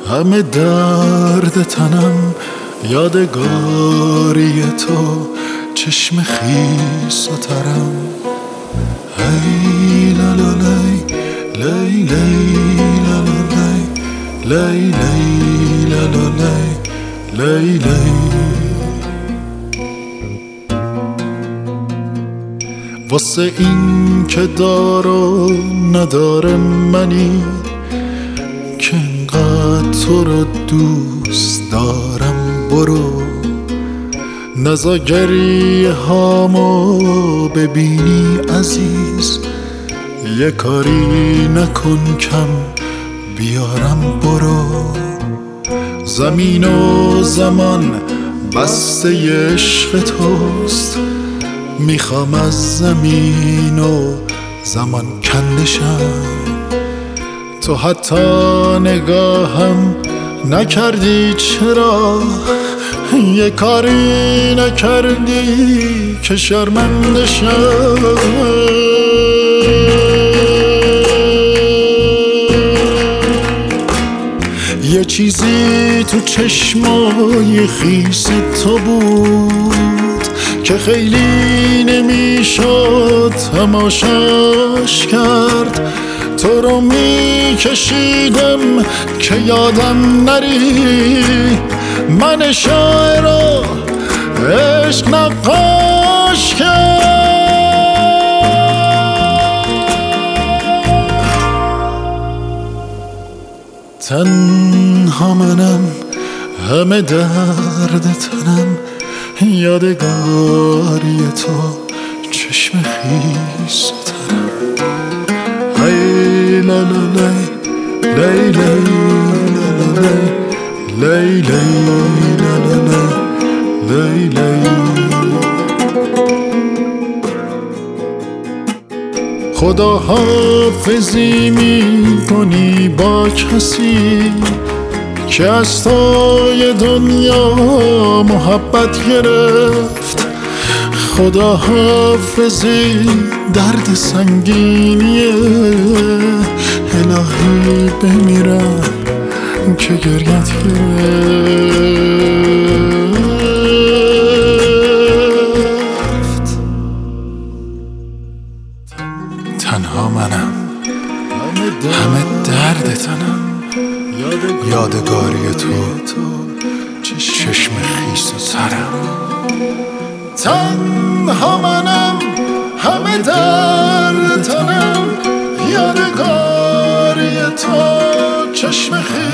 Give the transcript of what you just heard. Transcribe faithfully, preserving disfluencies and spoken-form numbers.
همه درد تنم یادگاری تو، چشم خیس و ترم. هی لالا لی لی لی لالا لی لی لی لالا لی لی لی. واسه این که دار و نداره منی، که انقدر تو رو دوست دارم، برو نزا گریه هامو ببینی عزیز، یه کاری نکن کم بیارم، برو. زمین و زمان بسته عشق توست، میخوام از زمین و زمان کندشم. تو حتی نگاهم نکردی، چرا یه کاری نکردی که شرمنده شم. یه چیزی تو چشمای خیس تو بود که خیلی نمیشد تماشاش کرد. تو رو میکشیدم که یادم نری، من شاعر رو عشق نقاش کرد. تنها منم، همه درد تنم یادگاری تو، چشم خیس و ترم. هی لالا لی لی لی لالا لی لی لی لالا لی لی. خدا حافظی میکنی با کسی که از توی دنیا محبت گرفت. خدا حافظی درد سنگینیه، الهی بمیرم که گریت گرفت. تنها منم، همه درد تنم یادگاری تو، چشم خیس و ترم. تنها منم، همه درد تنم یادگاری تو، چشم خیس